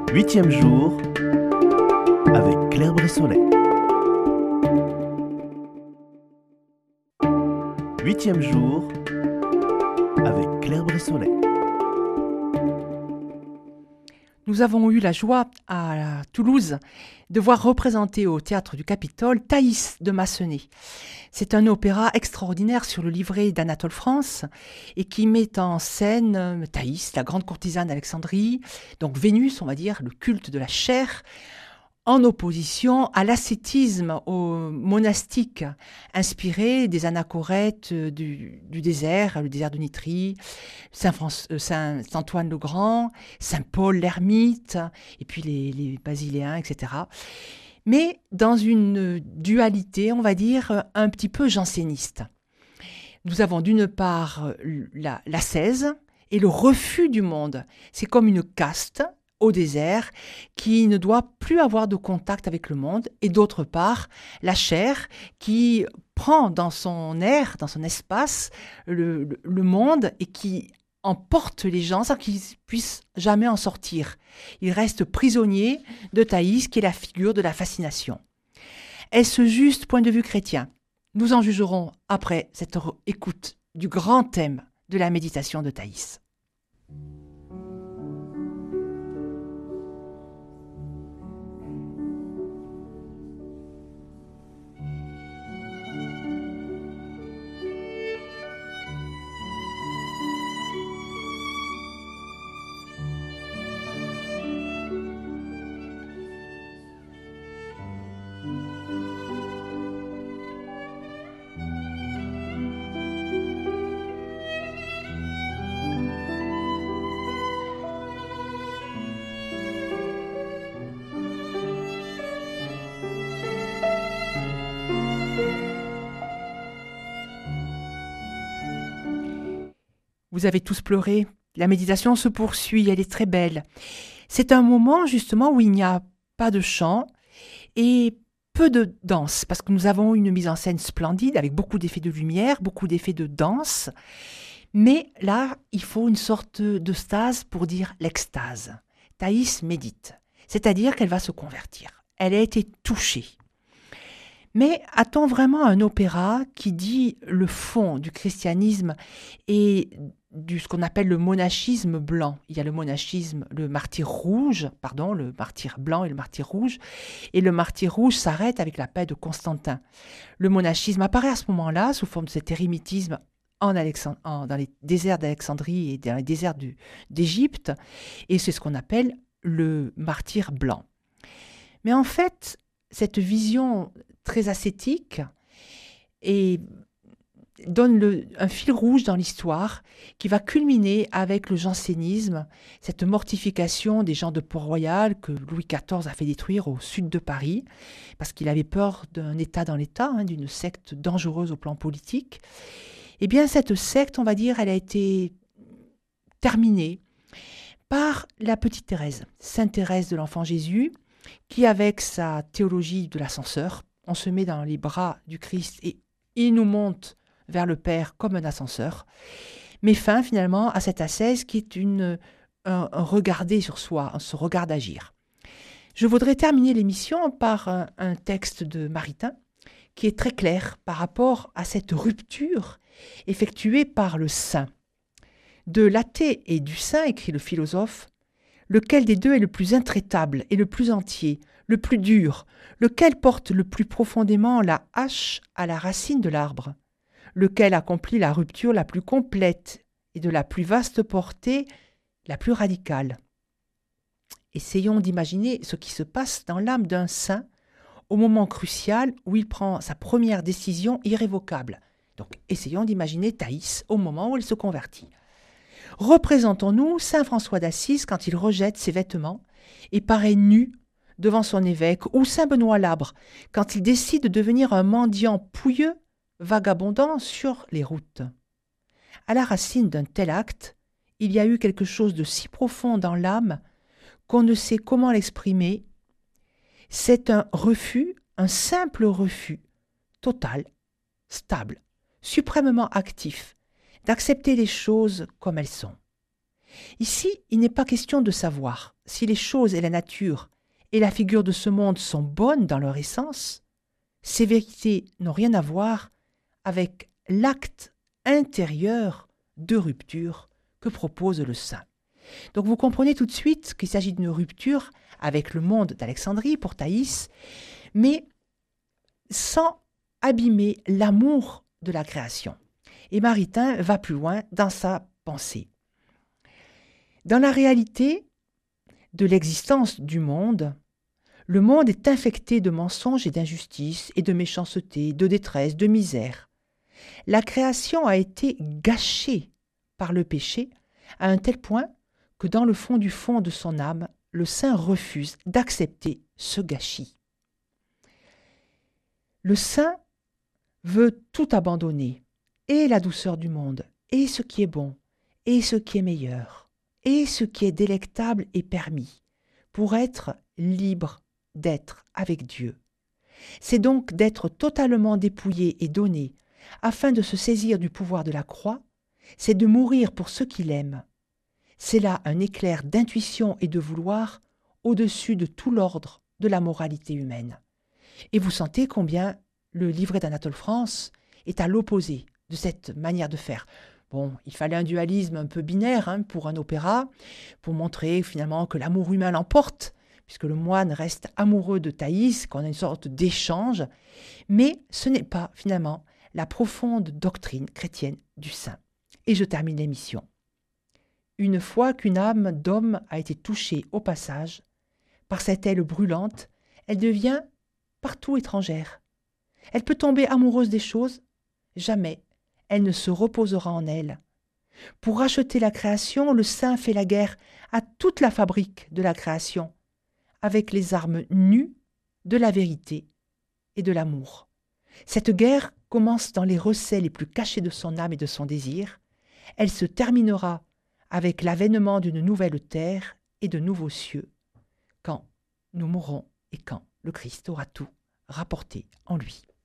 Huitième jour avec Claire Bressonnet. Huitième jour avec Claire Bressonnet. Nous avons eu la joie à Toulouse de voir représenter au Théâtre du Capitole Thaïs de Massenet. C'est un opéra extraordinaire sur le livret d'Anatole France et qui met en scène Thaïs, la grande courtisane d'Alexandrie, donc Vénus, on va dire, le culte de la chair, en opposition à l'ascétisme monastique, inspiré des anachorètes du désert, le désert de Nitrie, Saint-Antoine le Grand, Saint-Paul l'ermite, et puis les Basiléens, etc. Mais dans une dualité, on va dire, un petit peu janséniste. Nous avons d'une part l'ascèse et le refus du monde. C'est comme une caste au désert, qui ne doit plus avoir de contact avec le monde, et d'autre part, la chair qui prend dans son air, dans son espace, le monde et qui emporte les gens sans qu'ils puissent jamais en sortir. Ils restent prisonniers de Thaïs, qui est la figure de la fascination. Est-ce juste point de vue chrétien ? Nous en jugerons après cette écoute du grand thème de la méditation de Thaïs. Vous avez tous pleuré, la méditation se poursuit, elle est très belle. C'est un moment justement où il n'y a pas de chant et peu de danse, parce que nous avons une mise en scène splendide avec beaucoup d'effets de lumière, beaucoup d'effets de danse. Mais là, il faut une sorte de stase pour dire l'extase. Thaïs médite, c'est-à-dire qu'elle va se convertir. Elle a été touchée. Mais a-t-on vraiment un opéra qui dit le fond du christianisme et ce qu'on appelle le monachisme blanc? Il y a le monachisme, le martyre blanc et le martyre rouge. Et le martyre rouge s'arrête avec la paix de Constantin. Le monachisme apparaît à ce moment-là sous forme de cet érémitisme dans les déserts d'Alexandrie et dans les déserts d'Égypte. Et c'est ce qu'on appelle le martyre blanc. Mais en fait, cette vision très ascétique et donne un fil rouge dans l'histoire qui va culminer avec le jansénisme, cette mortification des gens de Port-Royal que Louis XIV a fait détruire au sud de Paris parce qu'il avait peur d'un État dans l'État, d'une secte dangereuse au plan politique. Eh bien, cette secte, on va dire, elle a été terminée par la petite Thérèse, Sainte Thérèse de l'Enfant Jésus, qui, avec sa théologie de l'ascenseur, on se met dans les bras du Christ et il nous monte vers le Père comme un ascenseur, met fin finalement à cette ascèse qui est un regarder sur soi, ce regard d'agir. Je voudrais terminer l'émission par un texte de Maritain qui est très clair par rapport à cette rupture effectuée par le saint. De l'athée et du saint, écrit le philosophe, lequel des deux est le plus intraitable et le plus entier, le plus dur, lequel porte le plus profondément la hache à la racine de l'arbre, lequel accomplit la rupture la plus complète et de la plus vaste portée, la plus radicale. Essayons d'imaginer ce qui se passe dans l'âme d'un saint au moment crucial où il prend sa première décision irrévocable. Donc essayons d'imaginer Thaïs au moment où elle se convertit. Représentons-nous saint François d'Assise quand il rejette ses vêtements et paraît nu devant son évêque, ou saint Benoît Labre quand il décide de devenir un mendiant pouilleux, vagabondant sur les routes. À la racine d'un tel acte, il y a eu quelque chose de si profond dans l'âme qu'on ne sait comment l'exprimer. C'est un refus, un simple refus, total, stable, suprêmement actif, d'accepter les choses comme elles sont. Ici, il n'est pas question de savoir, si les choses et la nature et la figure de ce monde sont bonnes dans leur essence, ces vérités n'ont rien à voir avec l'acte intérieur de rupture que propose le saint. Donc vous comprenez tout de suite qu'il s'agit d'une rupture avec le monde d'Alexandrie pour Thaïs, mais sans abîmer l'amour de la création. Et Maritain va plus loin dans sa pensée. Dans la réalité de l'existence du monde, le monde est infecté de mensonges et d'injustices et de méchanceté, de détresse, de misère. La création a été gâchée par le péché à un tel point que dans le fond du fond de son âme, le saint refuse d'accepter ce gâchis. Le saint veut tout abandonner, et la douceur du monde, et ce qui est bon, et ce qui est meilleur, et ce qui est délectable et permis, pour être libre d'être avec Dieu. C'est donc d'être totalement dépouillé et donné, afin de se saisir du pouvoir de la croix, c'est de mourir pour ceux qu'il aime. C'est là un éclair d'intuition et de vouloir au-dessus de tout l'ordre de la moralité humaine. Et vous sentez combien le livret d'Anatole France est à l'opposé de cette manière de faire. Bon, il fallait un dualisme un peu binaire pour un opéra, pour montrer finalement que l'amour humain l'emporte, puisque le moine reste amoureux de Thaïs, qu'on a une sorte d'échange, mais ce n'est pas finalement la profonde doctrine chrétienne du saint. Et je termine l'émission. Une fois qu'une âme d'homme a été touchée au passage, par cette aile brûlante, elle devient partout étrangère. Elle peut tomber amoureuse des choses, jamais elle ne se reposera en elle. Pour racheter la création, le saint fait la guerre à toute la fabrique de la création, avec les armes nues de la vérité et de l'amour. Cette guerre commence dans les recès les plus cachés de son âme et de son désir. Elle se terminera avec l'avènement d'une nouvelle terre et de nouveaux cieux, quand nous mourrons et quand le Christ aura tout rapporté en lui.